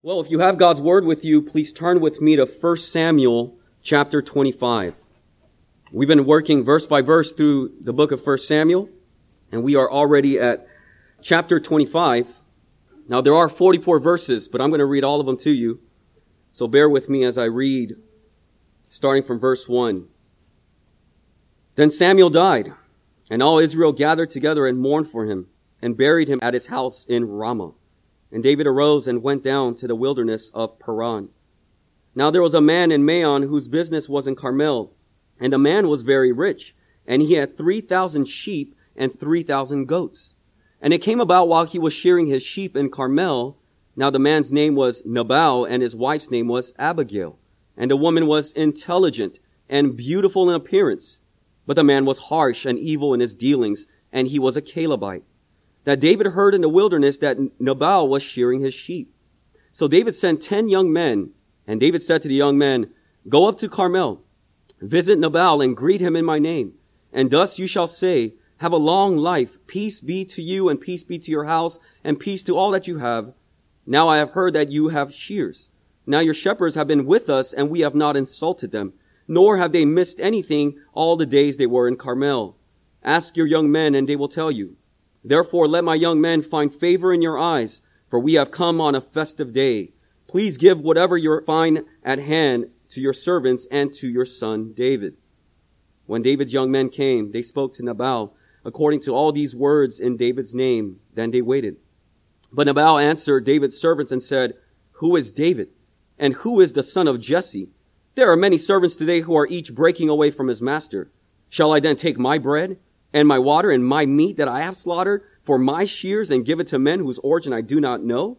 Well, if you have God's Word with you, please turn with me to 1 Samuel chapter 25. We've been working verse by verse through the book of 1 Samuel, and we are already at chapter 25. Now, there are 44 verses, but I'm going to read all of them to you. So bear with me as I read, starting from verse 1. Then Samuel died, and all Israel gathered together and mourned for him, and buried him at his house in Ramah. And David arose and went down to the wilderness of Paran. Now there was a man in Maon whose business was in Carmel, and the man was very rich, and he had 3,000 sheep and 3,000 goats. And it came about while he was shearing his sheep in Carmel. Now the man's name was Nabal, and his wife's name was Abigail. And the woman was intelligent and beautiful in appearance. But the man was harsh and evil in his dealings, and he was a Calebite. That David heard in the wilderness that Nabal was shearing his sheep. So David sent 10 young men, and David said to the young men, "Go up to Carmel, visit Nabal, and greet him in my name. And thus you shall say, have a long life, peace be to you, and peace be to your house, and peace to all that you have. Now I have heard that you have shears. Now your shepherds have been with us, and we have not insulted them, nor have they missed anything all the days they were in Carmel. Ask your young men, and they will tell you. Therefore, let my young men find favor in your eyes, for we have come on a festive day. Please give whatever you find at hand to your servants and to your son David." When David's young men came, they spoke to Nabal according to all these words in David's name. Then they waited. But Nabal answered David's servants and said, "Who is David? And who is the son of Jesse? There are many servants today who are each breaking away from his master. Shall I then take my bread and my water and my meat that I have slaughtered for my shears and give it to men whose origin I do not know?"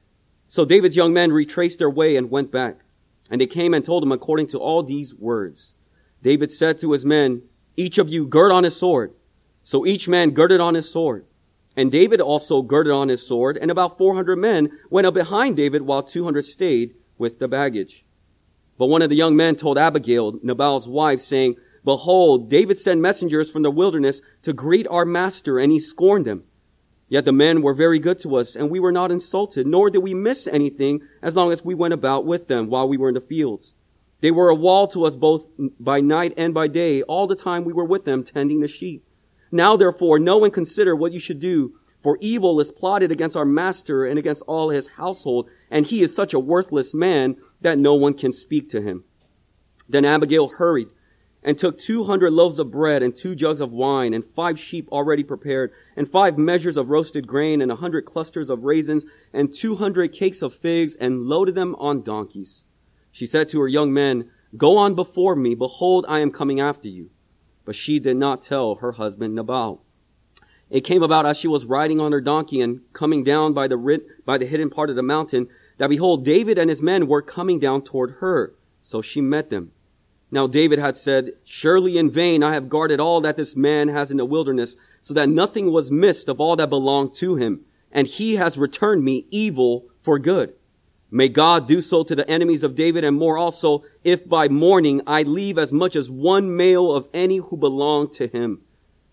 So David's young men retraced their way and went back. And they came and told him according to all these words. David said to his men, "Each of you gird on his sword." So each man girded on his sword. And David also girded on his sword, and about 400 men went up behind David while 200 stayed with the baggage. But one of the young men told Abigail, Nabal's wife, saying, "Behold, David sent messengers from the wilderness to greet our master, and he scorned them. Yet the men were very good to us, and we were not insulted, nor did we miss anything as long as we went about with them while we were in the fields. They were a wall to us both by night and by day, all the time we were with them tending the sheep. Now therefore know and consider what you should do, for evil is plotted against our master and against all his household, and he is such a worthless man that no one can speak to him." Then Abigail hurried and took 200 loaves of bread and 2 jugs of wine and 5 sheep already prepared and 5 measures of roasted grain and 100 clusters of raisins and 200 cakes of figs and loaded them on donkeys. She said to her young men, "Go on before me. Behold, I am coming after you." But she did not tell her husband Nabal. It came about as she was riding on her donkey and coming down by the hidden part of the mountain that behold, David and his men were coming down toward her. So she met them. Now David had said, "Surely in vain I have guarded all that this man has in the wilderness, so that nothing was missed of all that belonged to him. And he has returned me evil for good. May God do so to the enemies of David and more also, if by morning I leave as much as one male of any who belong to him."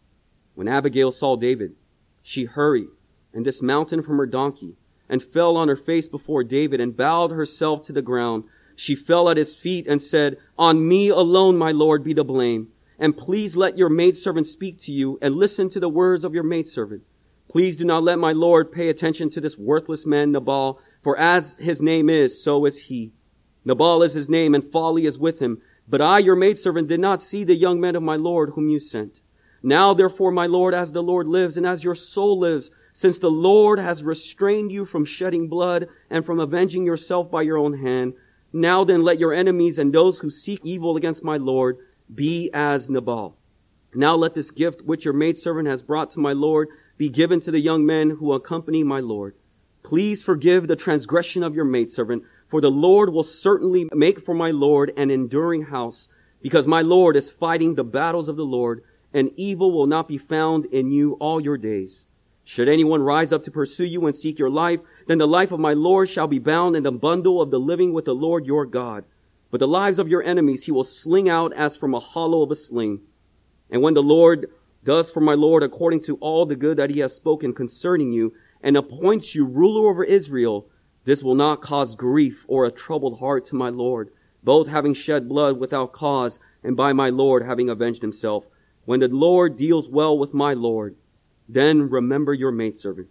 When Abigail saw David, she hurried and dismounted from her donkey and fell on her face before David and bowed herself to the ground. She fell at his feet and said, "On me alone, my Lord, be the blame. And please let your maidservant speak to you and listen to the words of your maidservant. Please do not let my Lord pay attention to this worthless man Nabal, for as his name is, so is he. Nabal is his name, and folly is with him. But I, your maidservant, did not see the young men of my Lord whom you sent. Now, therefore, my Lord, as the Lord lives, and as your soul lives, since the Lord has restrained you from shedding blood and from avenging yourself by your own hand, now then let your enemies and those who seek evil against my Lord be as Nabal. Now let this gift which your maidservant has brought to my Lord be given to the young men who accompany my Lord. Please forgive the transgression of your maidservant, for the Lord will certainly make for my Lord an enduring house, because my Lord is fighting the battles of the Lord, and evil will not be found in you all your days. Should anyone rise up to pursue you and seek your life, then the life of my Lord shall be bound in the bundle of the living with the Lord your God. But the lives of your enemies he will sling out as from a hollow of a sling. And when the Lord does for my Lord according to all the good that he has spoken concerning you, and appoints you ruler over Israel, This will not cause grief or a troubled heart to my Lord, both having shed blood without cause, and by my Lord having avenged himself. When the Lord deals well with my Lord, then remember your maidservant."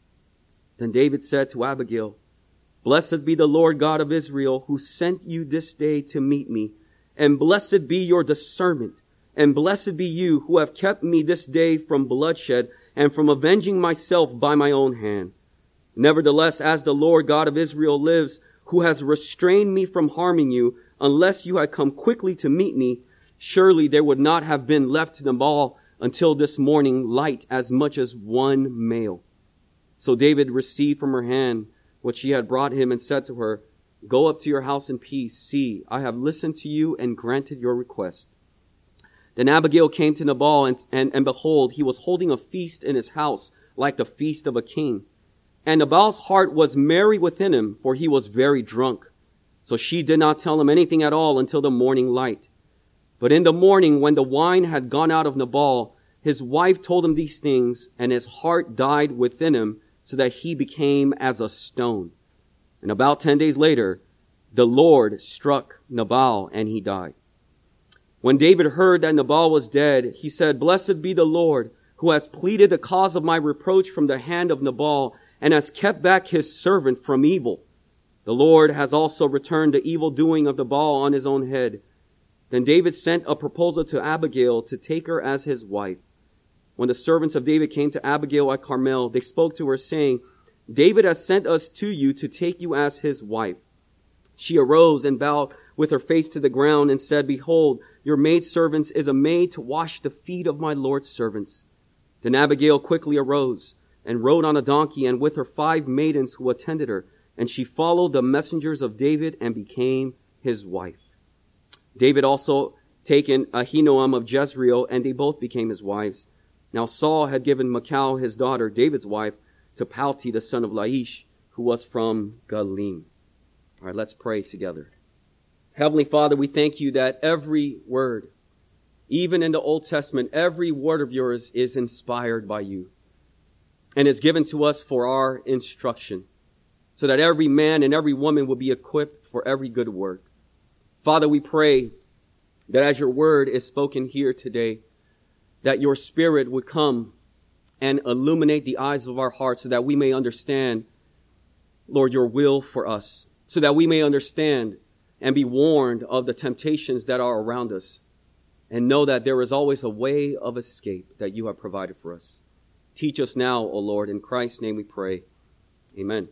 Then David said to Abigail, "Blessed be the Lord God of Israel, who sent you this day to meet me. And blessed be your discernment. And blessed be you who have kept me this day from bloodshed and from avenging myself by my own hand. Nevertheless, as the Lord God of Israel lives, who has restrained me from harming you, unless you had come quickly to meet me, surely there would not have been left to Nabal until this morning light as much as one male." So David received from her hand what she had brought him and said to her, "Go up to your house in peace. See, I have listened to you and granted your request." Then Abigail came to Nabal, and behold, he was holding a feast in his house, like the feast of a king. And Nabal's heart was merry within him, for he was very drunk. So she did not tell him anything at all until the morning light. But in the morning, when the wine had gone out of Nabal, his wife told him these things, and his heart died within him, so that he became as a stone. And about 10 days later, the Lord struck Nabal, and he died. When David heard that Nabal was dead, he said, "Blessed be the Lord, who has pleaded the cause of my reproach from the hand of Nabal, and has kept back his servant from evil. The Lord has also returned the evil doing of Nabal on his own head." Then David sent a proposal to Abigail to take her as his wife. When the servants of David came to Abigail at Carmel, they spoke to her, saying, "David has sent us to you to take you as his wife." She arose and bowed with her face to the ground and said, "Behold, your maidservant is a maid to wash the feet of my Lord's servants." Then Abigail quickly arose and rode on a donkey, and with her 5 maidens who attended her, and she followed the messengers of David and became his wife. David also taken Ahinoam of Jezreel, and they both became his wives. Now Saul had given Michal, his daughter, David's wife, to Palti, the son of Laish, who was from Galim. All right, let's pray together. Heavenly Father, we thank you that every word, even in the Old Testament, every word of yours is inspired by you and is given to us for our instruction, so that every man and every woman will be equipped for every good work. Father, we pray that as your word is spoken here today, that your Spirit would come and illuminate the eyes of our hearts so that we may understand, Lord, your will for us, so that we may understand and be warned of the temptations that are around us, and know that there is always a way of escape that you have provided for us. Teach us now, O Lord. In Christ's name we pray. Amen.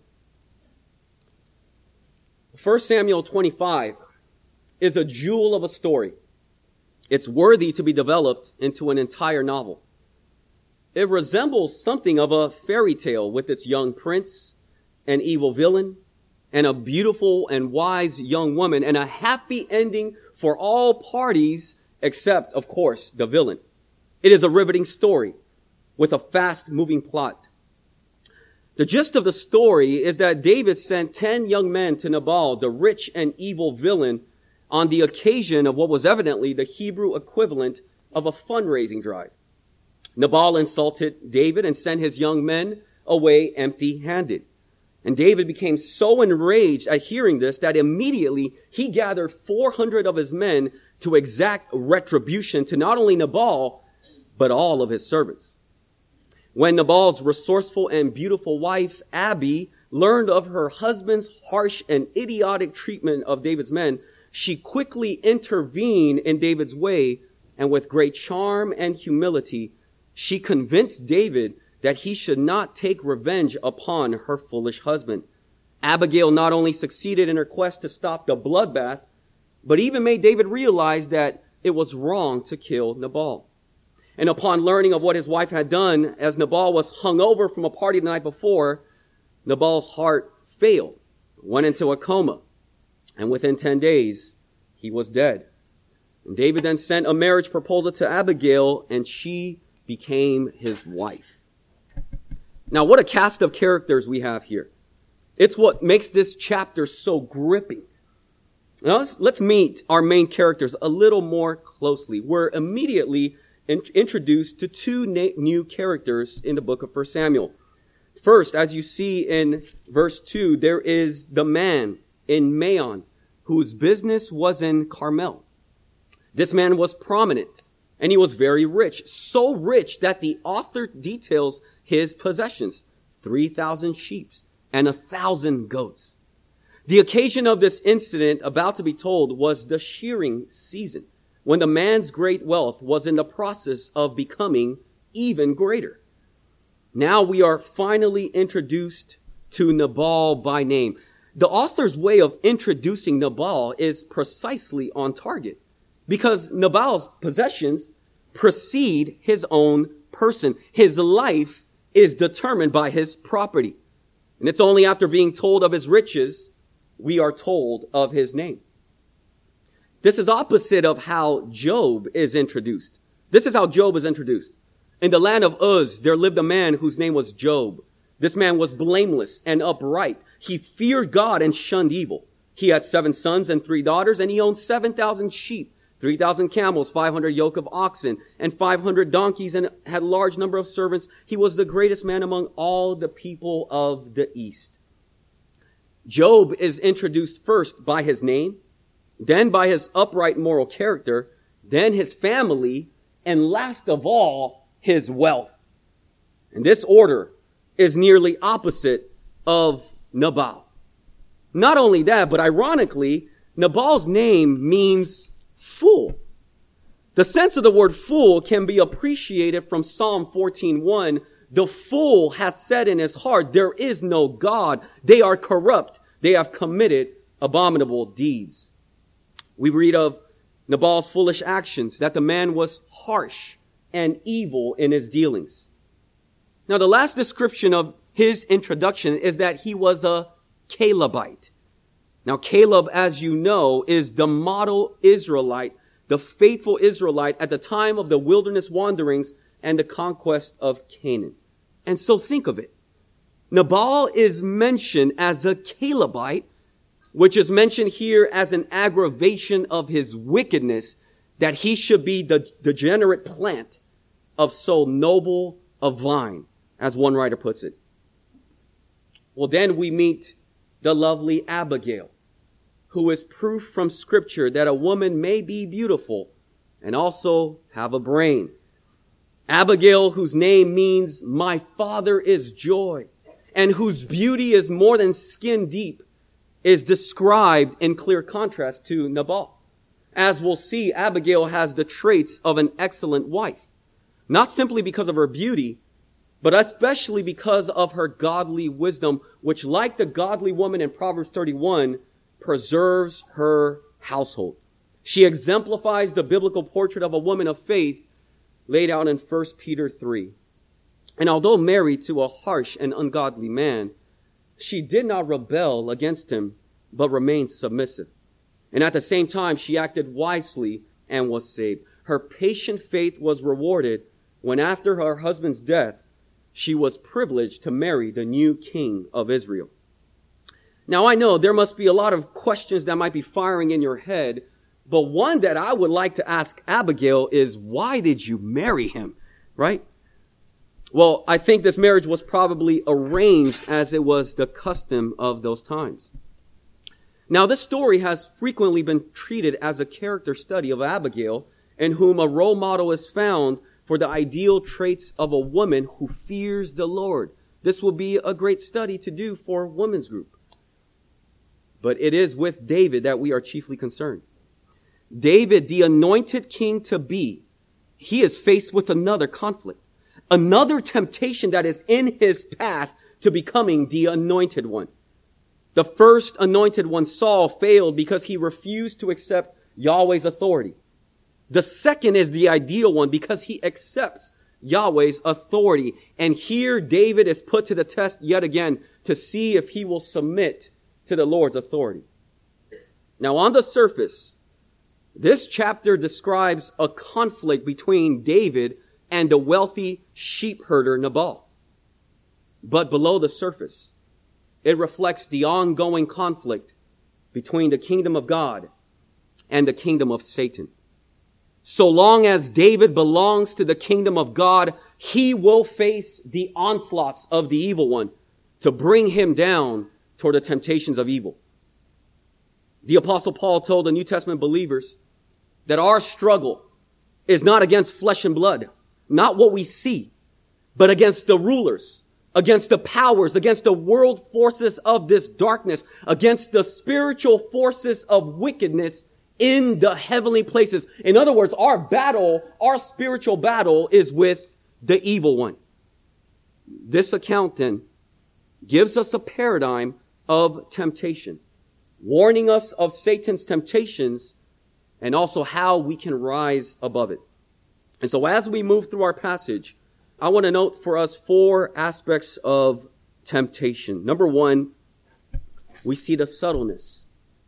1 Samuel 25 is a jewel of a story. It's worthy to be developed into an entire novel. It resembles something of a fairy tale with its young prince, an evil villain, and a beautiful and wise young woman, and a happy ending for all parties except, of course, the villain. It is a riveting story with a fast-moving plot. The gist of the story is that David sent 10 young men to Nabal, the rich and evil villain, on the occasion of what was evidently the Hebrew equivalent of a fundraising drive. Nabal insulted David and sent his young men away empty-handed. And David became so enraged at hearing this that immediately he gathered 400 of his men to exact retribution to not only Nabal, but all of his servants. When Nabal's resourceful and beautiful wife, Abi, learned of her husband's harsh and idiotic treatment of David's men, she quickly intervened in David's way, and with great charm and humility, she convinced David that he should not take revenge upon her foolish husband. Abigail not only succeeded in her quest to stop the bloodbath, but even made David realize that it was wrong to kill Nabal. And upon learning of what his wife had done, as Nabal was hungover from a party the night before, Nabal's heart failed, went into a coma, and within 10 days, he was dead. And David then sent a marriage proposal to Abigail, and she became his wife. Now, what a cast of characters we have here. It's what makes this chapter so gripping. Now, let's meet our main characters a little more closely. We're immediately introduced to 2 new characters in the book of 1 Samuel. First, as you see in verse 2, there is the man in Maon whose business was in Carmel. This man was prominent and he was very rich, so rich that the author details his possessions, 3,000 sheep and 1,000 goats. The occasion of this incident about to be told was the shearing season, when the man's great wealth was in the process of becoming even greater. Now we are finally introduced to Nabal by name. The author's way of introducing Nabal is precisely on target, because Nabal's possessions precede his own person. His life is determined by his property. And it's only after being told of his riches we are told of his name. This is opposite of how Job is introduced. This is how Job is introduced. In the land of Uz, there lived a man whose name was Job. This man was blameless and upright. He feared God and shunned evil. He had 7 sons and 3 daughters, and he owned 7,000 sheep, 3,000 camels, 500 yoke of oxen, and 500 donkeys, and had a large number of servants. He was the greatest man among all the people of the East. Job is introduced first by his name, then by his upright moral character, then his family, and last of all, his wealth. And this order is nearly opposite of Nabal. Not only that, but ironically, Nabal's name means fool. The sense of the word fool can be appreciated from Psalm 14:1. The fool has said in his heart, there is no God. They are corrupt. They have committed abominable deeds. We read of Nabal's foolish actions, that the man was harsh and evil in his dealings. Now, the last description of his introduction is that he was a Calebite. Now, Caleb, as you know, is the model Israelite, the faithful Israelite at the time of the wilderness wanderings and the conquest of Canaan. And so think of it. Nabal is mentioned as a Calebite, which is mentioned here as an aggravation of his wickedness, that he should be the degenerate plant of so noble a vine, as one writer puts it. Well, then we meet the lovely Abigail, who is proof from Scripture that a woman may be beautiful and also have a brain. Abigail, whose name means my father is joy, and whose beauty is more than skin deep, is described in clear contrast to Nabal. As we'll see, Abigail has the traits of an excellent wife, not simply because of her beauty, but especially because of her godly wisdom, which, like the godly woman in Proverbs 31, preserves her household. She exemplifies the biblical portrait of a woman of faith laid out in 1 Peter 3. And although married to a harsh and ungodly man, she did not rebel against him, but remained submissive. And at the same time, she acted wisely and was saved. Her patient faith was rewarded when, after her husband's death, she was privileged to marry the new king of Israel. Now, I know there must be a lot of questions that might be firing in your head, but one that I would like to ask Abigail is, why did you marry him? Right? Well, I think this marriage was probably arranged as it was the custom of those times. Now, this story has frequently been treated as a character study of Abigail, in whom a role model is found for the ideal traits of a woman who fears the Lord. This will be a great study to do for women's group. But it is with David that we are chiefly concerned. David, the anointed king to be, he is faced with another conflict, another temptation that is in his path to becoming the anointed one. The first anointed one, Saul, failed because he refused to accept Yahweh's authority. The second is the ideal one because he accepts Yahweh's authority. And here David is put to the test yet again to see if he will submit to the Lord's authority. Now, on the surface, this chapter describes a conflict between David and the wealthy sheep herder Nabal. But below the surface, it reflects the ongoing conflict between the kingdom of God and the kingdom of Satan. So long as David belongs to the kingdom of God, he will face the onslaughts of the evil one to bring him down toward the temptations of evil. The Apostle Paul told the New Testament believers that our struggle is not against flesh and blood, not what we see, but against the rulers, against the powers, against the world forces of this darkness, against the spiritual forces of wickedness in the heavenly places. In other words, our battle, our spiritual battle, is with the evil one. This account then gives us a paradigm of temptation, warning us of Satan's temptations and also how we can rise above it. And so as we move through our passage, I want to note for us 4 aspects of temptation. Number 1, we see the subtleness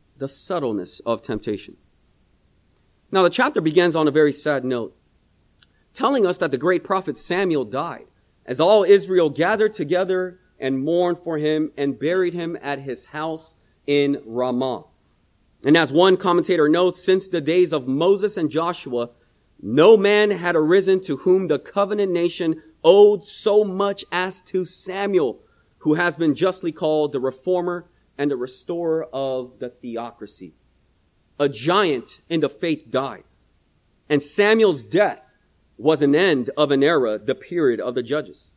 of temptation. Now the chapter begins on a very sad note, telling us that the great prophet Samuel died as all Israel gathered together and mourned for him and buried him at his house in Ramah. And as one commentator notes, since the days of Moses and Joshua, no man had arisen to whom the covenant nation owed so much as to Samuel, who has been justly called the reformer and the restorer of the theocracy. A giant in the faith died, and Samuel's death was an end of an era, the period of the judges.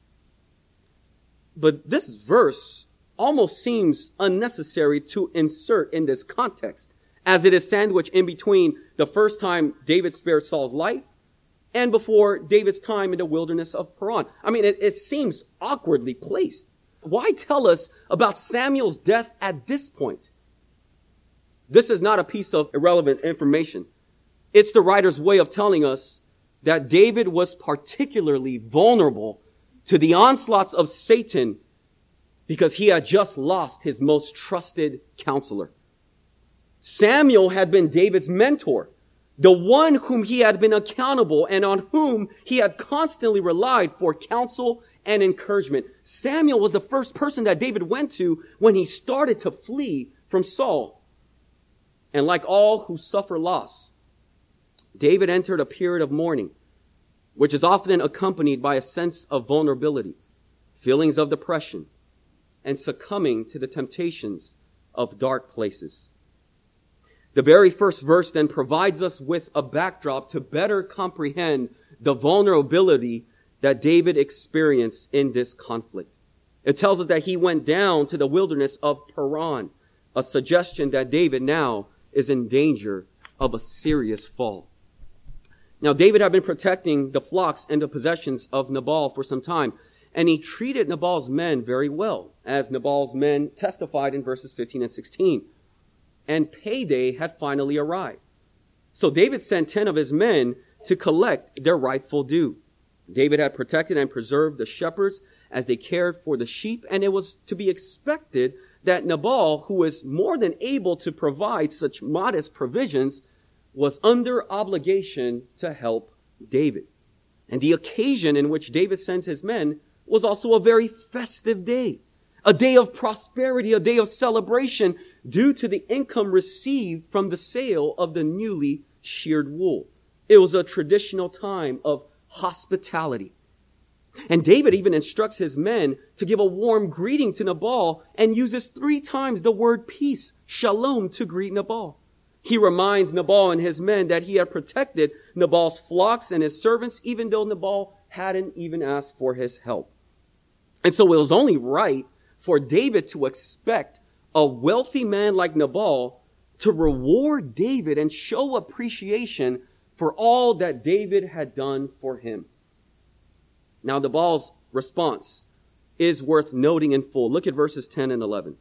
But this verse almost seems unnecessary to insert in this context, as it is sandwiched in between the first time David spared Saul's life and before David's time in the wilderness of Paran. I mean, it seems awkwardly placed. Why tell us about Samuel's death at this point? This is not a piece of irrelevant information. It's the writer's way of telling us that David was particularly vulnerable to the onslaughts of Satan because he had just lost his most trusted counselor. Samuel had been David's mentor, the one whom he had been accountable and on whom he had constantly relied for counsel and encouragement. Samuel was the first person that David went to when he started to flee from Saul. And like all who suffer loss, David entered a period of mourning, which is often accompanied by a sense of vulnerability, feelings of depression, and succumbing to the temptations of dark places. The very first verse then provides us with a backdrop to better comprehend the vulnerability that David experienced in this conflict. It tells us that he went down to the wilderness of Paran, a suggestion that David now is in danger of a serious fall. Now, David had been protecting the flocks and the possessions of Nabal for some time, and he treated Nabal's men very well, as Nabal's men testified in verses 15 and 16. And payday had finally arrived. So David sent 10 of his men to collect their rightful due. David had protected and preserved the shepherds as they cared for the sheep, and it was to be expected that Nabal, who was more than able to provide such modest provisions, was under obligation to help David. And the occasion in which David sends his men was also a very festive day, a day of prosperity, a day of celebration due to the income received from the sale of the newly sheared wool. It was a traditional time of hospitality. And David even instructs his men to give a warm greeting to Nabal and uses 3 times the word peace, shalom, to greet Nabal. He reminds Nabal and his men that he had protected Nabal's flocks and his servants, even though Nabal hadn't even asked for his help. And so it was only right for David to expect a wealthy man like Nabal to reward David and show appreciation for all that David had done for him. Now, Nabal's response is worth noting in full. Look at verses 10 and 11.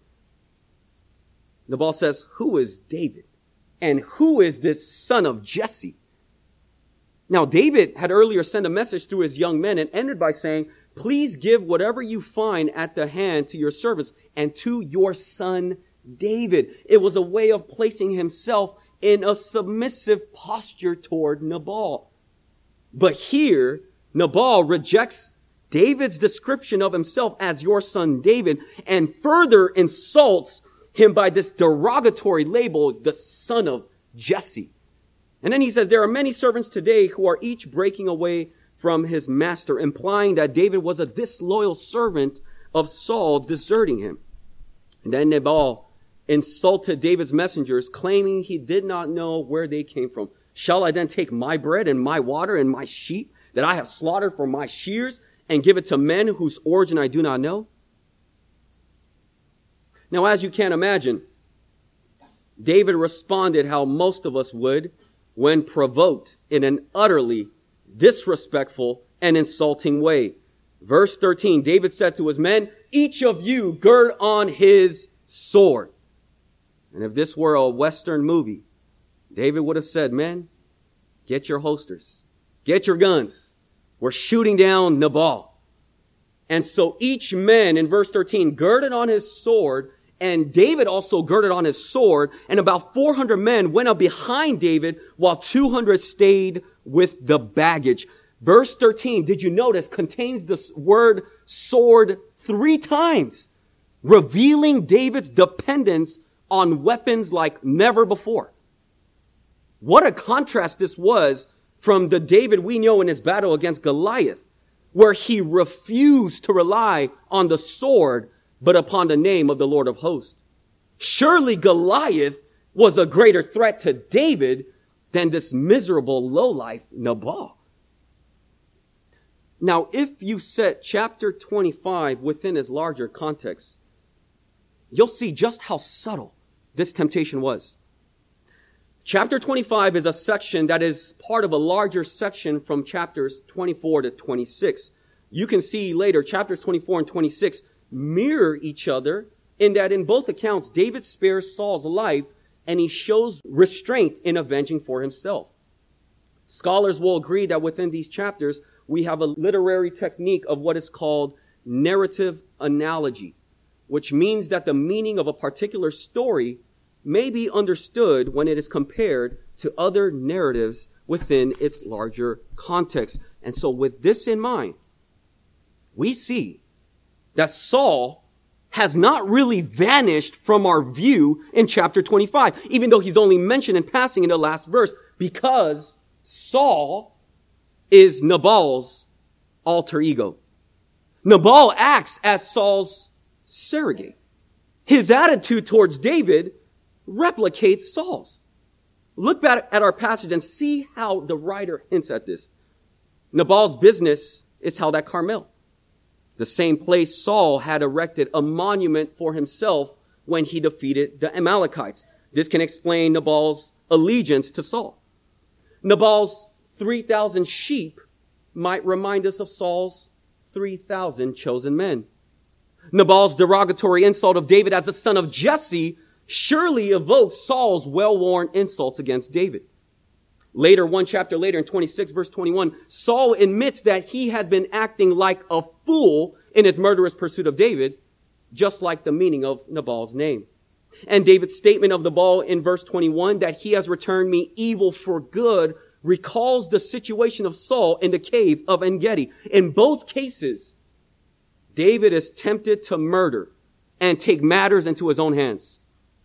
Nabal says, "Who is David? And who is this son of Jesse?" Now, David had earlier sent a message through his young men and ended by saying, "Please give whatever you find at the hand to your servants and to your son David." It was a way of placing himself in a submissive posture toward Nabal. But here, Nabal rejects David's description of himself as your son David and further insults him by this derogatory label, the son of Jesse. And then he says, "There are many servants today who are each breaking away from his master, implying that David was a disloyal servant of Saul, deserting him. And then Nabal insulted David's messengers, claiming he did not know where they came from. Shall I then take my bread and my water and my sheep that I have slaughtered for my shears and give it to men whose origin I do not know? Now, as you can imagine, David responded how most of us would when provoked in an utterly disrespectful and insulting way. Verse 13, David said to his men, each of you gird on his sword. And if this were a Western movie, David would have said, men, get your holsters, get your guns. We're shooting down Nabal. And so each man in verse 13 girded on his sword, and David also girded on his sword, and about 400 men went up behind David while 200 stayed with the baggage. Verse 13, did you notice, contains this word sword 3 times, revealing David's dependence on weapons like never before. What a contrast this was from the David we know in his battle against Goliath, where he refused to rely on the sword, but upon the name of the Lord of hosts. Surely Goliath was a greater threat to David than this miserable lowlife Nabal. Now, if you set chapter 25 within its larger context, you'll see just how subtle this temptation was. Chapter 25 is a section that is part of a larger section from chapters 24 to 26. You can see later, chapters 24 and 26 mirror each other in that in both accounts, David spares Saul's life and he shows restraint in avenging for himself. Scholars will agree that within these chapters, we have a literary technique of what is called narrative analogy, which means that the meaning of a particular story may be understood when it is compared to other narratives within its larger context. And so with this in mind, we see that Saul has not really vanished from our view in chapter 25, even though he's only mentioned in passing in the last verse, because Saul is Nabal's alter ego. Nabal acts as Saul's surrogate. His attitude towards David replicates Saul's. Look back at our passage and see how the writer hints at this. Nabal's business is held at Carmel, the same place Saul had erected a monument for himself when he defeated the Amalekites. This can explain Nabal's allegiance to Saul. Nabal's 3,000 sheep might remind us of Saul's 3,000 chosen men. Nabal's derogatory insult of David as the son of Jesse surely evokes Saul's well-worn insults against David. Later, one chapter later in 26 verse 21, Saul admits that he had been acting like a fool in his murderous pursuit of David, just like the meaning of Nabal's name. And David's statement of Nabal in verse 21 that he has returned me evil for good recalls the situation of Saul in the cave of En-Gedi. In both cases, David is tempted to murder and take matters into his own hands.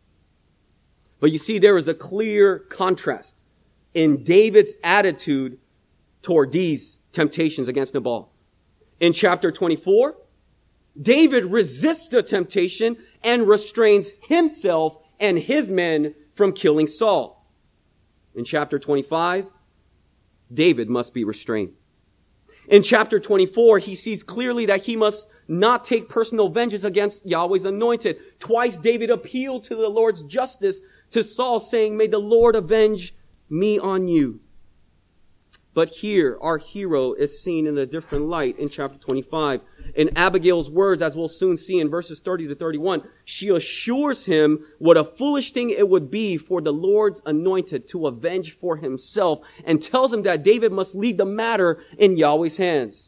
But you see, there is a clear contrast in David's attitude toward these temptations against Nabal. In chapter 24, David resists the temptation and restrains himself and his men from killing Saul. In chapter 25, David must be restrained. In chapter 24, he sees clearly that he must not take personal vengeance against Yahweh's anointed. Twice David appealed to the Lord's justice to Saul, saying, "May the Lord avenge me on you." But here, our hero is seen in a different light in chapter 25. In Abigail's words, as we'll soon see in verses 30 to 31, she assures him what a foolish thing it would be for the Lord's anointed to avenge for himself, and tells him that David must leave the matter in Yahweh's hands.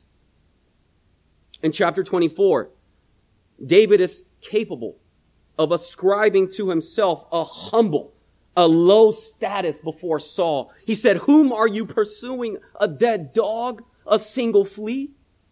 In chapter 24, David is capable of ascribing to himself a low status before Saul. He said, "Whom are you pursuing? A dead dog? A single flea?"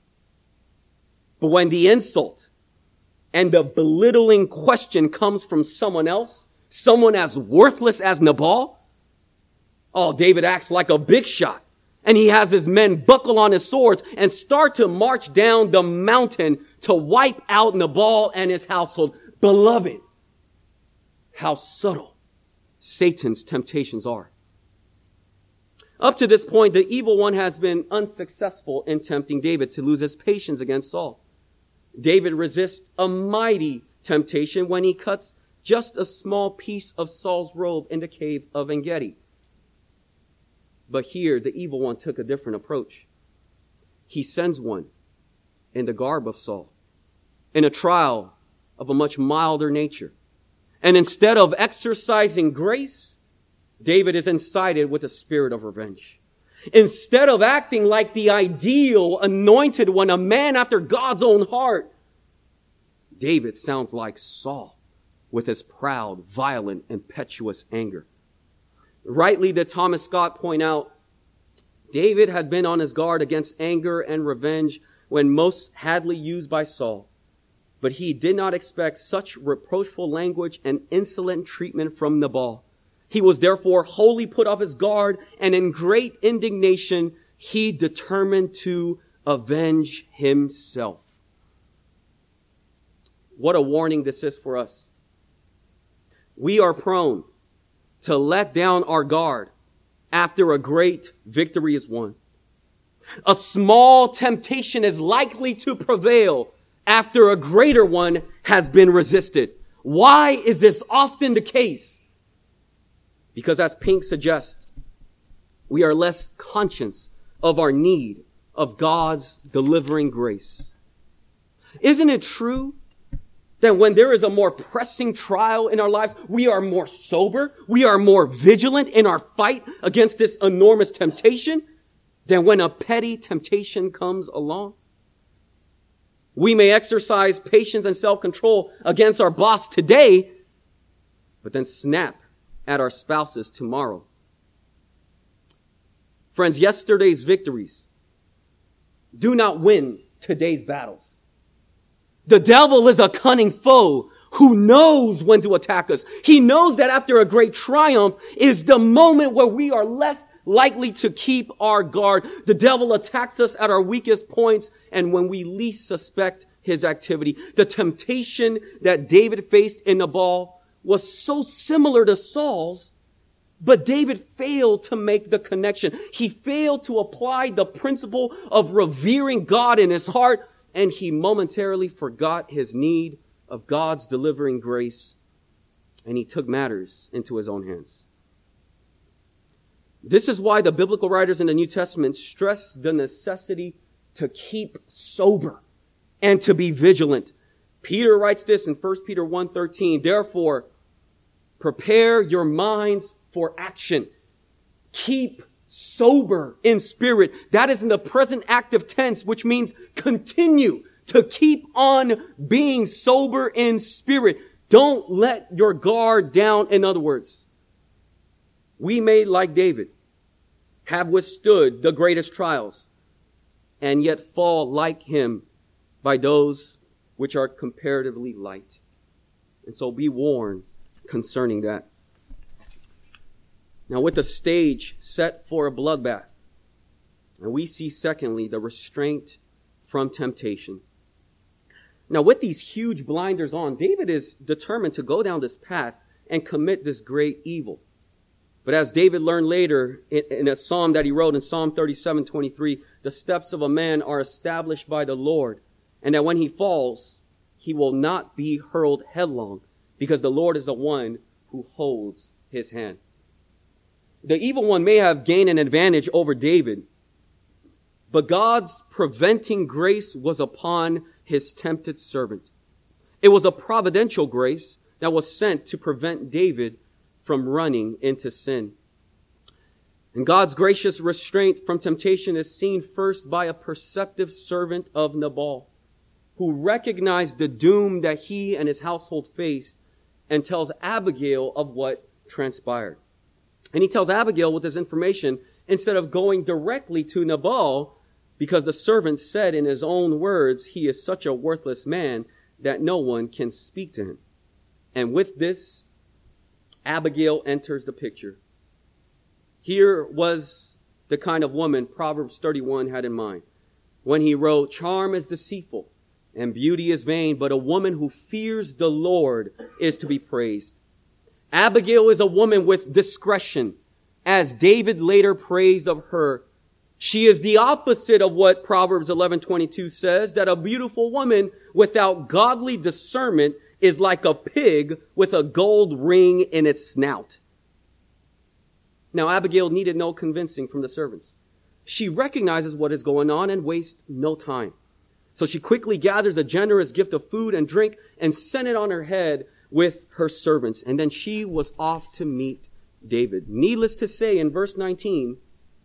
But when the insult and the belittling question comes from someone else, someone as worthless as Nabal, David acts like a big shot And he has his men buckle on his swords and start to march down the mountain to wipe out Nabal and his household. Beloved, how subtle Satan's temptations are. Up to this point, the evil one has been unsuccessful in tempting David to lose his patience against Saul. David resists a mighty temptation when he cuts just a small piece of Saul's robe in the cave of En-Gedi. But here, the evil one took a different approach. He sends one in the garb of Saul, in a trial of a much milder nature. And instead of exercising grace, David is incited with a spirit of revenge. Instead of acting like the ideal anointed one, a man after God's own heart, David sounds like Saul with his proud, violent, impetuous anger. Rightly did Thomas Scott point out, David had been on his guard against anger and revenge when most hadly used by Saul. But he did not expect such reproachful language and insolent treatment from Nabal. He was therefore wholly put off his guard, and in great indignation, he determined to avenge himself. What a warning this is for us. We are prone to let down our guard after a great victory is won. A small temptation is likely to prevail after a greater one has been resisted. Why is this often the case? Because as Pink suggests, we are less conscious of our need of God's delivering grace. Isn't it true that when there is a more pressing trial in our lives, we are more sober, we are more vigilant in our fight against this enormous temptation than when a petty temptation comes along? We may exercise patience and self-control against our boss today, but then snap at our spouses tomorrow. Friends, yesterday's victories do not win today's battles. The devil is a cunning foe who knows when to attack us. He knows that after a great triumph is the moment where we are less likely to keep our guard. The devil attacks us at our weakest points and when we least suspect his activity. The temptation that David faced in Nabal was so similar to Saul's, but David failed to make the connection. He failed to apply the principle of revering God in his heart, and he momentarily forgot his need of God's delivering grace, and he took matters into his own hands. This is why the biblical writers in the New Testament stress the necessity to keep sober and to be vigilant. Peter writes this in 1 Peter 1:13, therefore, prepare your minds for action. Keep sober in spirit. That is in the present active tense, which means continue to keep on being sober in spirit. Don't let your guard down. In other words, we may, like David, have withstood the greatest trials and yet fall like him by those which are comparatively light. And so be warned concerning that. Now, with the stage set for a bloodbath, and we see, secondly, the restraint from temptation. Now, with these huge blinders on, David is determined to go down this path and commit this great evil. But as David learned later in a psalm that he wrote in Psalm 37:23, the steps of a man are established by the Lord, and that when he falls, he will not be hurled headlong, because the Lord is the one who holds his hand. The evil one may have gained an advantage over David, but God's preventing grace was upon his tempted servant. It was a providential grace that was sent to prevent David from running into sin. And God's gracious restraint from temptation is seen first by a perceptive servant of Nabal, who recognized the doom that he and his household faced and tells Abigail of what transpired. And he tells Abigail with this information instead of going directly to Nabal, because the servant said in his own words, he is such a worthless man that no one can speak to him. And with this, Abigail enters the picture. Here was the kind of woman Proverbs 31 had in mind when he wrote, "Charm is deceitful and beauty is vain, but a woman who fears the Lord is to be praised." Abigail is a woman with discretion, as David later praised of her. She is the opposite of what Proverbs 11:22 says, that a beautiful woman without godly discernment is like a pig with a gold ring in its snout. Now, Abigail needed no convincing from the servants. She recognizes what is going on and wastes no time. So she quickly gathers a generous gift of food and drink and sent it on her head with her servants. And then she was off to meet David. Needless to say, in verse 19,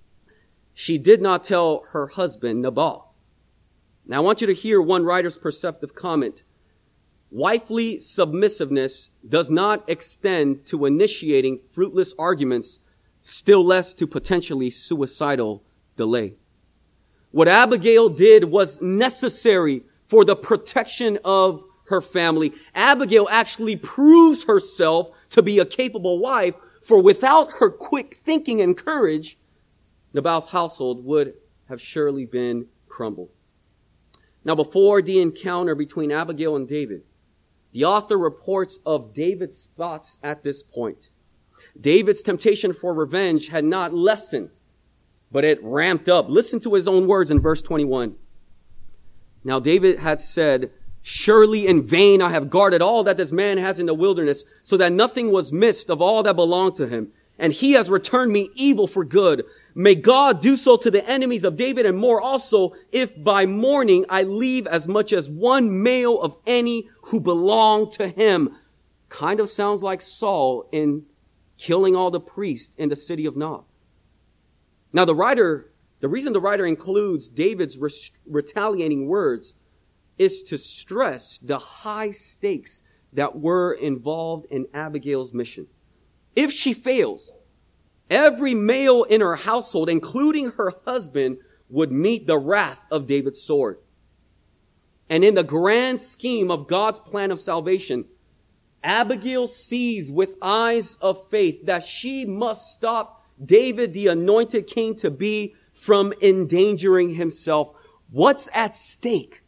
she did not tell her husband Nabal. Now I want you to hear one writer's perceptive comment. Wifely submissiveness does not extend to initiating fruitless arguments, still less to potentially suicidal delay. What Abigail did was necessary for the protection of her family. Abigail actually proves herself to be a capable wife, for without her quick thinking and courage, Nabal's household would have surely been crumbled. Now, before the encounter between Abigail and David, the author reports of David's thoughts at this point. David's temptation for revenge had not lessened, but it ramped up. Listen to his own words in verse 21. Now David had said, "Surely in vain I have guarded all that this man has in the wilderness, so that nothing was missed of all that belonged to him. And he has returned me evil for good. May God do so to the enemies of David and more also, if by morning I leave as much as one male of any who belong to him." Kind of sounds like Saul in killing all the priests in the city of Nob. Now the reason the writer includes David's retaliating words is to stress the high stakes that were involved in Abigail's mission. If she fails, every male in her household, including her husband, would meet the wrath of David's sword. And in the grand scheme of God's plan of salvation, Abigail sees with eyes of faith that she must stop David, the anointed king to be, from endangering himself. What's at stake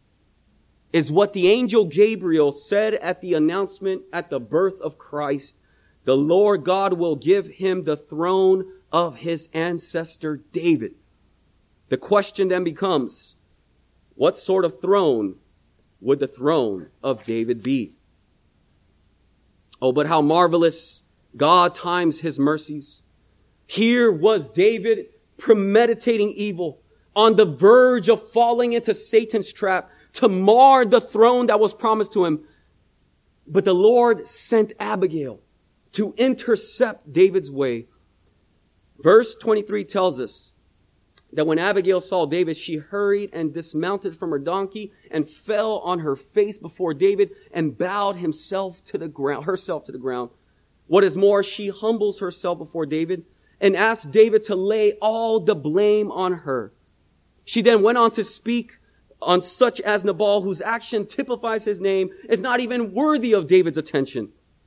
is what the angel Gabriel said at the announcement at the birth of Christ. The Lord God will give him the throne of his ancestor David. The question then becomes, what sort of throne would the throne of David be? Oh, but how marvelous God times his mercies. Here was David premeditating evil, on the verge of falling into Satan's trap to mar the throne that was promised to him. But the Lord sent Abigail to intercept David's way. Verse 23 tells us that when Abigail saw David, she hurried and dismounted from her donkey and fell on her face before David and bowed herself to the ground. What is more, she humbles herself before David and asks David to lay all the blame on her. She then went on to speak on such as Nabal, whose action typifies his name, is not even worthy of David's attention.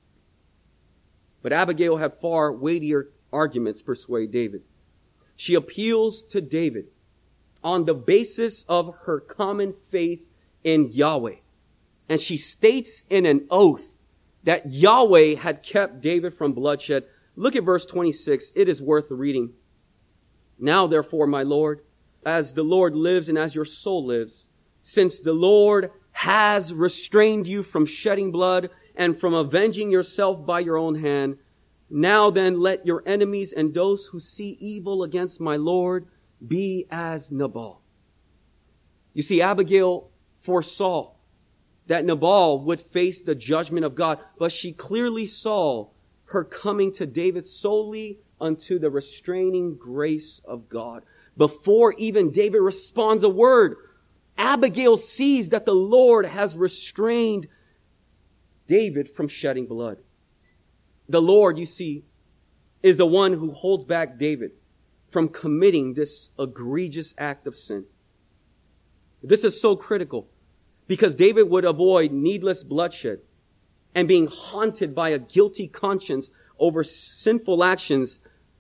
But Abigail had far weightier arguments to persuade David. She appeals to David on the basis of her common faith in Yahweh. And she states in an oath that Yahweh had kept David from bloodshed. Look at verse 26. It is worth reading. "Now, therefore, my Lord, as the Lord lives and as your soul lives, since the Lord has restrained you from shedding blood and from avenging yourself by your own hand, now then let your enemies and those who see evil against my Lord be as Nabal." You see, Abigail foresaw that Nabal would face the judgment of God, but she clearly saw her coming to David solely unto the restraining grace of God. Before even David responds a word, Abigail sees that the Lord has restrained David from shedding blood. The Lord, you see, is the one who holds back David from committing this egregious act of sin. This is so critical because David would avoid needless bloodshed and being haunted by a guilty conscience over sinful actions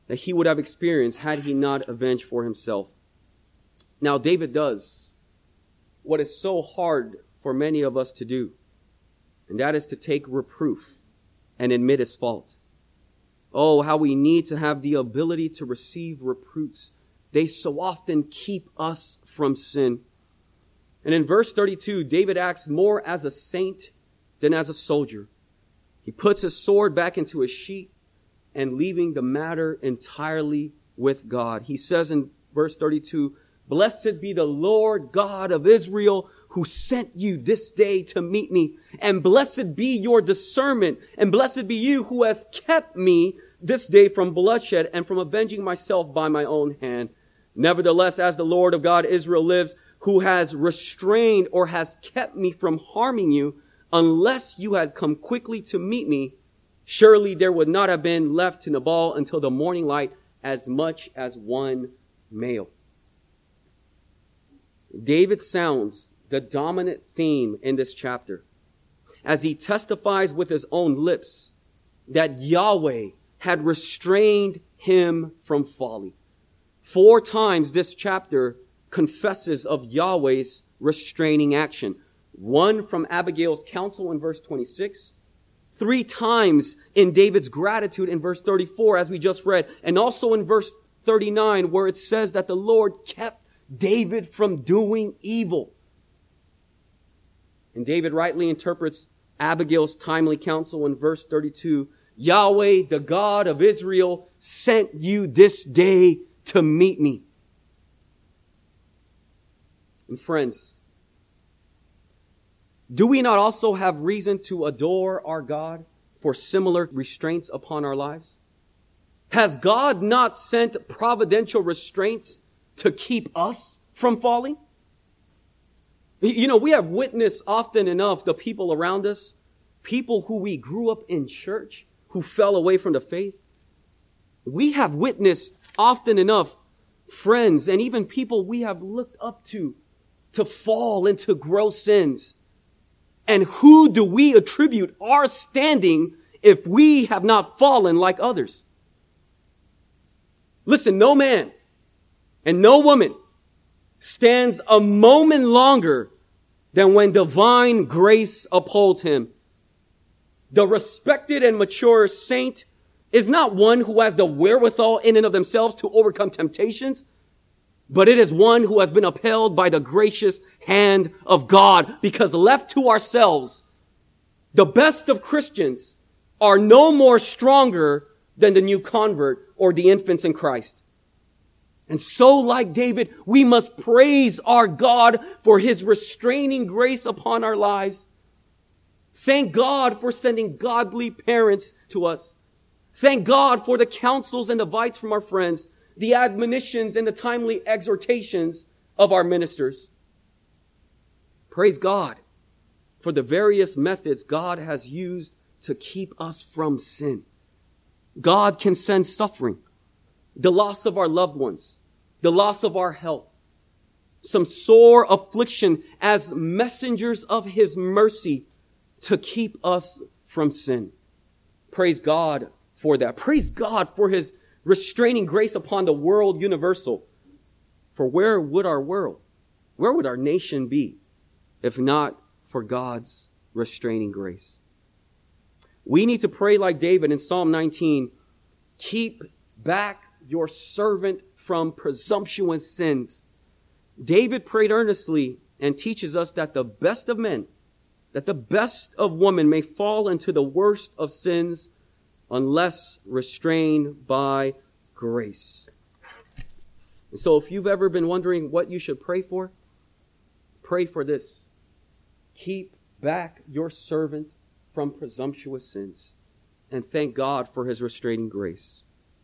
that he would have experienced had he not avenged for himself. Now, David does what is so hard for many of us to do, and that is to take reproof and admit his fault. Oh, how we need to have the ability to receive reproofs. They so often keep us from sin. And in verse 32, David acts more as a saint than as a soldier. He puts his sword back into his sheath and leaving the matter entirely with God. He says in verse 32, "Blessed be the Lord God of Israel who sent you this day to meet me. And blessed be your discernment. And blessed be you who has kept me this day from bloodshed and from avenging myself by my own hand. Nevertheless, as the Lord of God Israel lives, who has restrained or has kept me from harming you, unless you had come quickly to meet me, surely there would not have been left to Nabal until the morning light as much as one male." David sounds the dominant theme in this chapter as he testifies with his own lips that Yahweh had restrained him from folly. 4 times this chapter confesses of Yahweh's restraining action. 1 from Abigail's counsel in verse 26. 3 times in David's gratitude in verse 34, as we just read. And also in verse 39, where it says that the Lord kept David from doing evil. And David rightly interprets Abigail's timely counsel in verse 32. Yahweh, the God of Israel, sent you this day to meet me. And friends, do we not also have reason to adore our God for similar restraints upon our lives? Has God not sent providential restraints to keep us from falling? You know, we have witnessed often enough the people around us, people who we grew up in church, who fell away from the faith. We have witnessed often enough friends and even people we have looked up to fall into gross sins. And who do we attribute our standing if we have not fallen like others? Listen, no man and no woman stands a moment longer than when divine grace upholds him. The respected and mature saint is not one who has the wherewithal in and of themselves to overcome temptations, but it is one who has been upheld by the gracious hand of God, because left to ourselves, the best of Christians are no more stronger than the new convert or the infants in Christ. And so, like David, we must praise our God for his restraining grace upon our lives. Thank God for sending godly parents to us. Thank God for the counsels and advice from our friends, the admonitions and the timely exhortations of our ministers. Praise God for the various methods God has used to keep us from sin. God can send suffering, the loss of our loved ones, the loss of our health, some sore affliction as messengers of his mercy to keep us from sin. Praise God for that. Praise God for his restraining grace upon the world universal. For where would our nation be if not for God's restraining grace? We need to pray like David in Psalm 19, keep back your servant from presumptuous sins. David prayed earnestly and teaches us that the best of men, that the best of women may fall into the worst of sins unless restrained by grace. And so if you've ever been wondering what you should pray for this. Keep back your servant from presumptuous sins, and thank God for his restraining grace.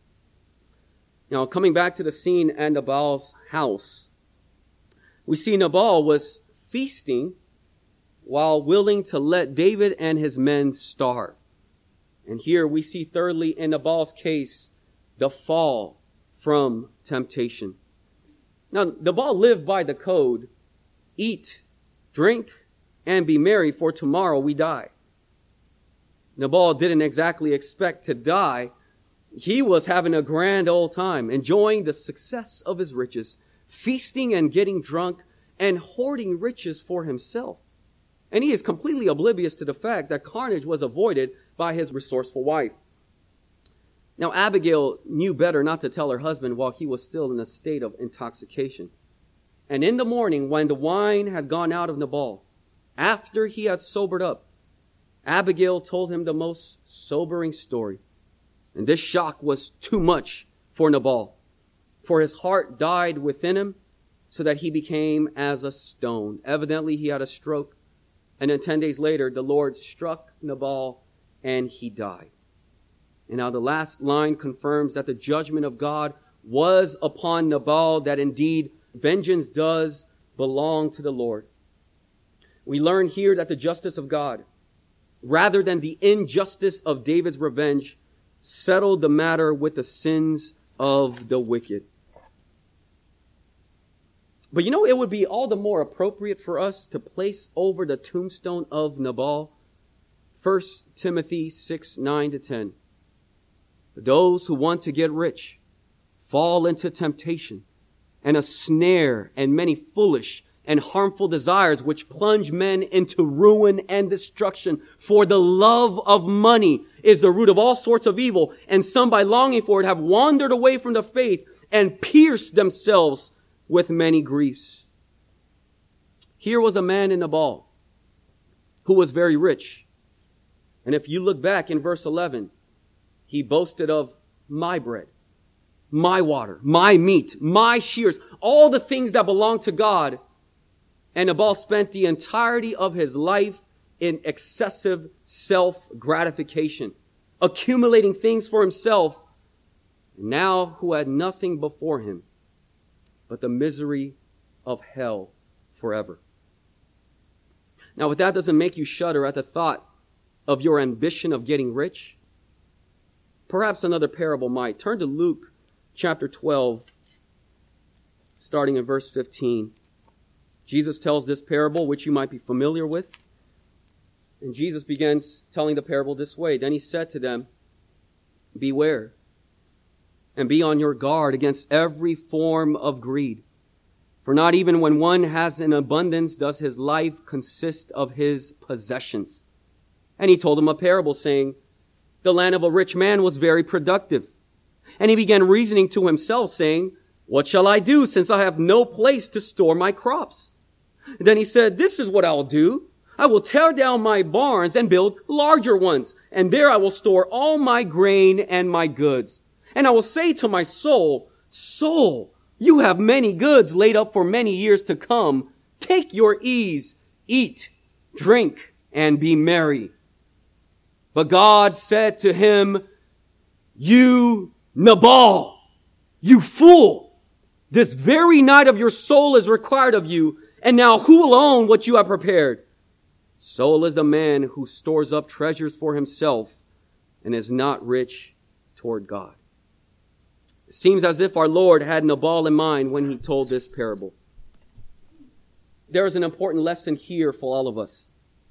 Now, coming back to the scene at Nabal's house, we see Nabal was feasting while willing to let David and his men starve. And here we see thirdly in Nabal's case, the fall from temptation. Now, Nabal lived by the code, eat, drink, and be merry, for tomorrow we die. Nabal didn't exactly expect to die He was having a grand old time, enjoying the success of his riches, feasting and getting drunk, and hoarding riches for himself. And he is completely oblivious to the fact that carnage was avoided by his resourceful wife. Now, Abigail knew better not to tell her husband while he was still in a state of intoxication. And in the morning, when the wine had gone out of Nabal, after he had sobered up, Abigail told him the most sobering story. And this shock was too much for Nabal, for his heart died within him so that he became as a stone. Evidently, he had a stroke. And then 10 days later, the Lord struck Nabal and he died. And now the last line confirms that the judgment of God was upon Nabal, that indeed vengeance does belong to the Lord. We learn here that the justice of God, rather than the injustice of David's revenge, settled the matter with the sins of the wicked. But it would be all the more appropriate for us to place over the tombstone of Nabal 1 Timothy 6:9-10. Those who want to get rich fall into temptation and a snare and many foolish and harmful desires which plunge men into ruin and destruction. For the love of money is the root of all sorts of evil, and some by longing for it have wandered away from the faith and pierced themselves with many griefs. Here was a man in Nabal who was very rich. And if you look back in verse 11, he boasted of my bread, my water, my meat, my shears, all the things that belong to God. And Nabal spent the entirety of his life in excessive self-gratification, accumulating things for himself, now who had nothing before him but the misery of hell forever. Now, if that doesn't make you shudder at the thought of your ambition of getting rich, perhaps another parable might. Turn to Luke chapter 12, starting in verse 15. Jesus tells this parable, which you might be familiar with. And Jesus begins telling the parable this way. Then he said to them, beware and be on your guard against every form of greed. For not even when one has an abundance does his life consist of his possessions. And he told them a parable saying, the land of a rich man was very productive. And he began reasoning to himself saying, what shall I do since I have no place to store my crops? And then he said, this is what I'll do. I will tear down my barns and build larger ones. And there I will store all my grain and my goods. And I will say to my soul, soul, you have many goods laid up for many years to come. Take your ease, eat, drink, and be merry. But God said to him, you Nabal, you fool, this very night of your soul is required of you, and now who will own what you have prepared? So is the man who stores up treasures for himself and is not rich toward God. It seems as if our Lord had Nabal in mind when he told this parable. There is an important lesson here for all of us.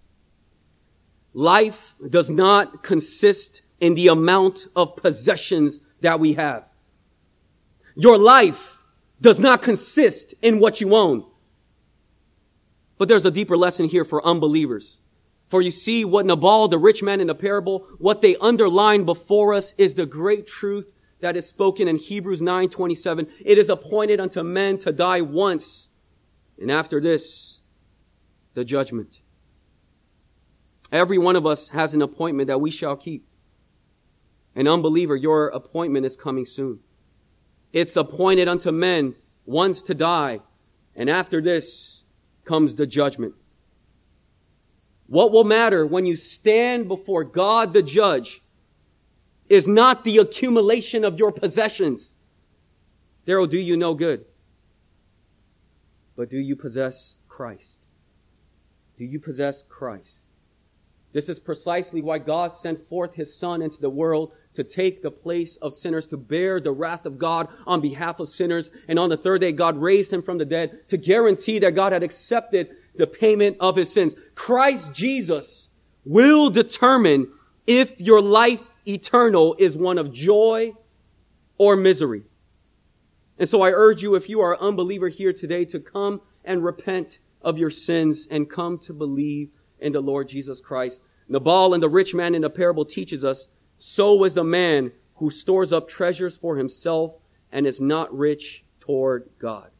Life does not consist in the amount of possessions that we have. Your life does not consist in what you own. But there's a deeper lesson here for unbelievers. For you see, what Nabal, the rich man in the parable, what they underline before us is the great truth that is spoken in Hebrews 9:27. It is appointed unto men to die once, and after this, the judgment. Every one of us has an appointment that we shall keep. An unbeliever, your appointment is coming soon. It's appointed unto men once to die, and after this comes the judgment. What will matter when you stand before God the judge is not the accumulation of your possessions. They will do you no good. But do you possess Christ? Do you possess Christ? This is precisely why God sent forth his Son into the world to take the place of sinners, to bear the wrath of God on behalf of sinners. And on the third day, God raised him from the dead to guarantee that God had accepted the payment of his sins. Christ Jesus will determine if your life eternal is one of joy or misery. And so I urge you, if you are an unbeliever here today, to come and repent of your sins and come to believe in the Lord Jesus Christ. Nabal and the rich man in the parable teaches us, so is the man who stores up treasures for himself and is not rich toward God.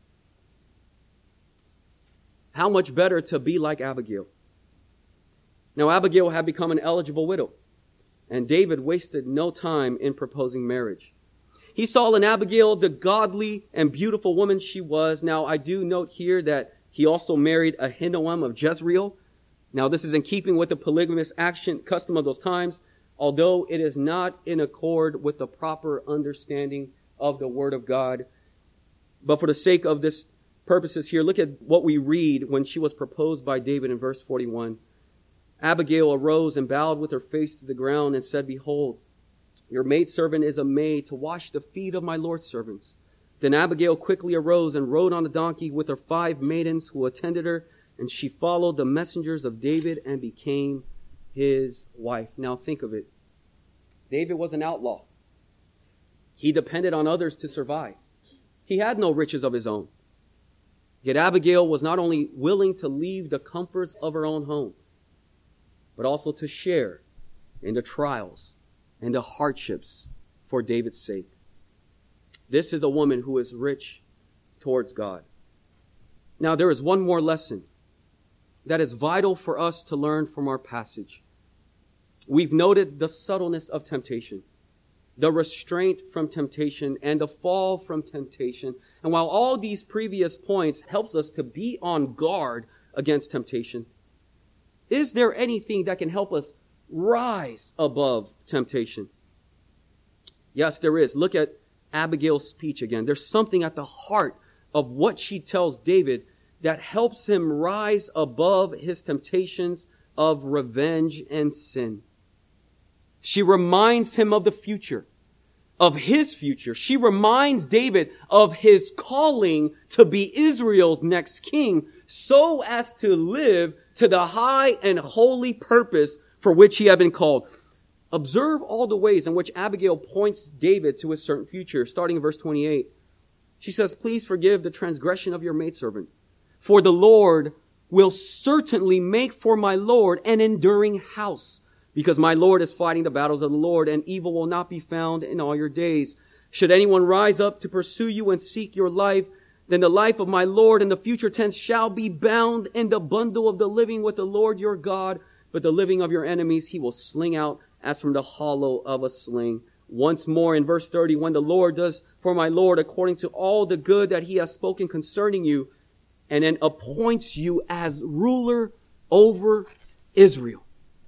How much better to be like Abigail. Now, Abigail had become an eligible widow, and David wasted no time in proposing marriage. He saw in Abigail the godly and beautiful woman she was. Now, I do note here that he also married Ahinoam of Jezreel. Now, this is in keeping with the polygamous custom of those times, although it is not in accord with the proper understanding of the Word of God. But for the sake of this purposes here, look at what we read when she was proposed by David in verse 41. Abigail arose and bowed with her face to the ground and said, Behold, your maidservant is a maid to wash the feet of my Lord's servants. Then Abigail quickly arose and rode on a donkey with her 5 maidens who attended her, and she followed the messengers of David and became his wife. Now think of it. David was an outlaw. He depended on others to survive. He had no riches of his own. Yet Abigail was not only willing to leave the comforts of her own home, but also to share in the trials and the hardships for David's sake. This is a woman who is rich towards God. Now, there is one more lesson that is vital for us to learn from our passage. We've noted the subtleness of temptation, the restraint from temptation, and the fall from temptation. And while all these previous points helps us to be on guard against temptation, is there anything that can help us rise above temptation? Yes, there is. Look at Abigail's speech again. There's something at the heart of what she tells David that helps him rise above his temptations of revenge and sin. She reminds him of the future, of his future. She reminds David of his calling to be Israel's next king, so as to live to the high and holy purpose for which he had been called. Observe all the ways in which Abigail points David to a certain future. Starting in verse 28, she says, Please forgive the transgression of your maidservant, for the Lord will certainly make for my Lord an enduring house, because my Lord is fighting the battles of the Lord, and evil will not be found in all your days. Should anyone rise up to pursue you and seek your life, then the life of my Lord in the future tense shall be bound in the bundle of the living with the Lord your God, but the living of your enemies he will sling out as from the hollow of a sling. Once more in verse 30, when the Lord does for my Lord according to all the good that he has spoken concerning you, and then appoints you as ruler over Israel.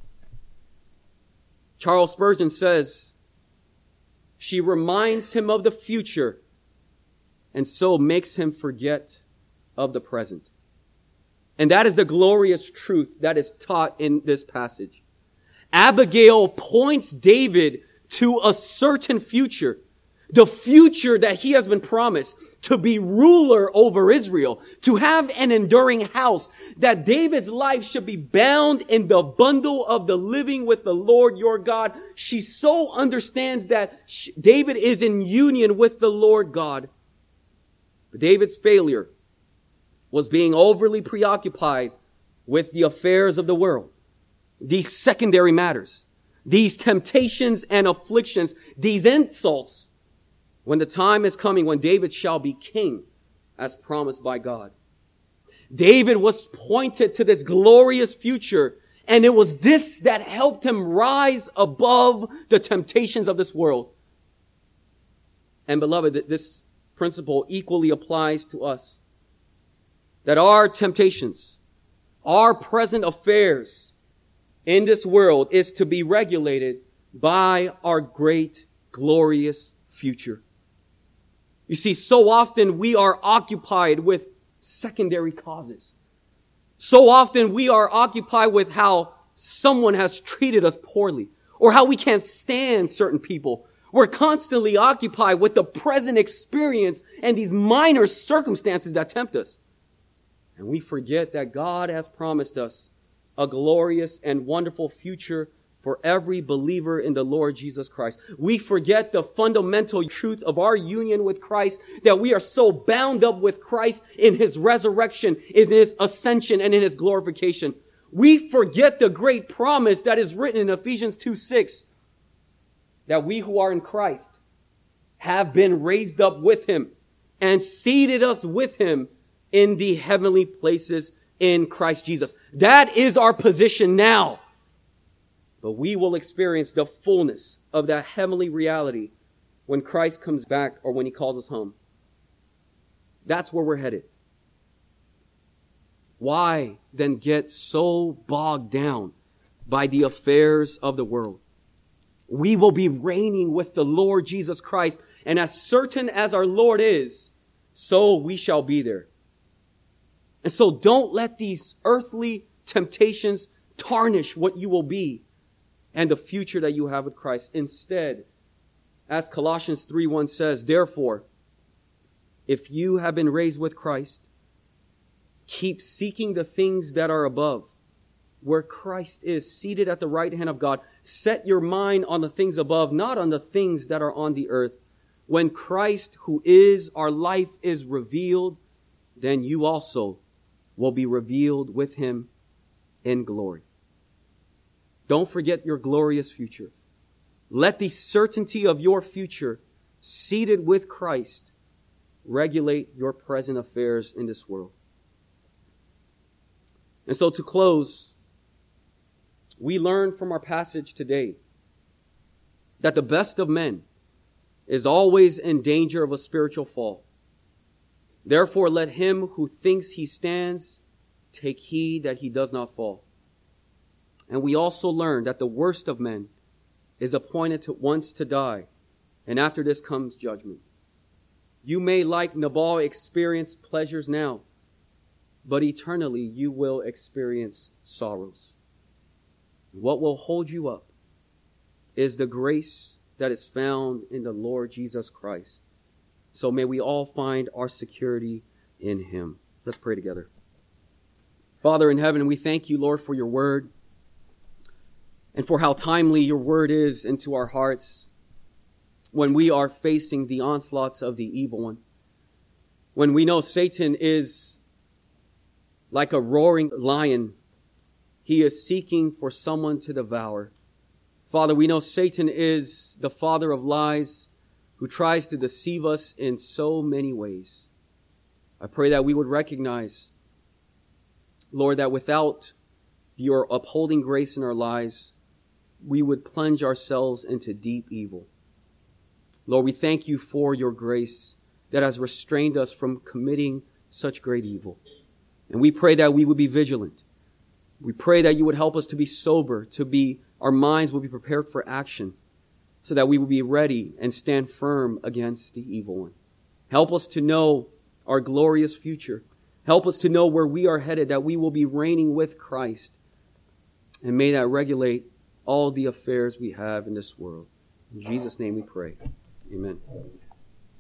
Charles Spurgeon says, she reminds him of the future and so makes him forget of the present. And that is the glorious truth that is taught in this passage. Abigail points David to a certain future, the future that he has been promised to be ruler over Israel, to have an enduring house, that David's life should be bound in the bundle of the living with the Lord your God. She so understands that David is in union with the Lord God. But David's failure was being overly preoccupied with the affairs of the world, these secondary matters, these temptations and afflictions, these insults, when the time is coming when David shall be king, as promised by God. David was pointed to this glorious future, and it was this that helped him rise above the temptations of this world. And beloved, this principle equally applies to us. That our temptations, our present affairs in this world is to be regulated by our great, glorious future. You see, so often we are occupied with secondary causes. So often we are occupied with how someone has treated us poorly, or how we can't stand certain people. We're constantly occupied with the present experience and these minor circumstances that tempt us. And we forget that God has promised us a glorious and wonderful future for every believer in the Lord Jesus Christ. We forget the fundamental truth of our union with Christ, that we are so bound up with Christ in his resurrection, in his ascension, and in his glorification. We forget the great promise that is written in Ephesians 2:6, that we who are in Christ have been raised up with him and seated us with him in the heavenly places in Christ Jesus. That is our position now. But we will experience the fullness of that heavenly reality when Christ comes back or when he calls us home. That's where we're headed. Why then get so bogged down by the affairs of the world? We will be reigning with the Lord Jesus Christ, and as certain as our Lord is, so we shall be there. And so don't let these earthly temptations tarnish what you will be and the future that you have with Christ. Instead, as Colossians 3:1 says, therefore, if you have been raised with Christ, keep seeking the things that are above, where Christ is seated at the right hand of God. Set your mind on the things above, not on the things that are on the earth. When Christ, who is our life, is revealed, then you also will be revealed with him in glory. Don't forget your glorious future. Let the certainty of your future, seated with Christ, regulate your present affairs in this world. And so to close, we learn from our passage today that the best of men is always in danger of a spiritual fall. Therefore, let him who thinks he stands take heed that he does not fall. And we also learn that the worst of men is appointed to once to die, and after this comes judgment. You may, like Nabal, experience pleasures now, but eternally you will experience sorrows. What will hold you up is the grace that is found in the Lord Jesus Christ. So may we all find our security in him. Let's pray together. Father in heaven, we thank you, Lord, for your word and for how timely your word is into our hearts when we are facing the onslaughts of the evil one. When we know Satan is like a roaring lion, he is seeking for someone to devour. Father, we know Satan is the father of lies who tries to deceive us in so many ways. I pray that we would recognize, Lord, that without your upholding grace in our lives, we would plunge ourselves into deep evil. Lord, we thank you for your grace that has restrained us from committing such great evil. And we pray that we would be vigilant. We pray that you would help us to be sober, our minds will be prepared for action, so that we will be ready and stand firm against the evil one. Help us to know our glorious future. Help us to know where we are headed, that we will be reigning with Christ. And may that regulate all the affairs we have in this world. In Jesus' name we pray. Amen.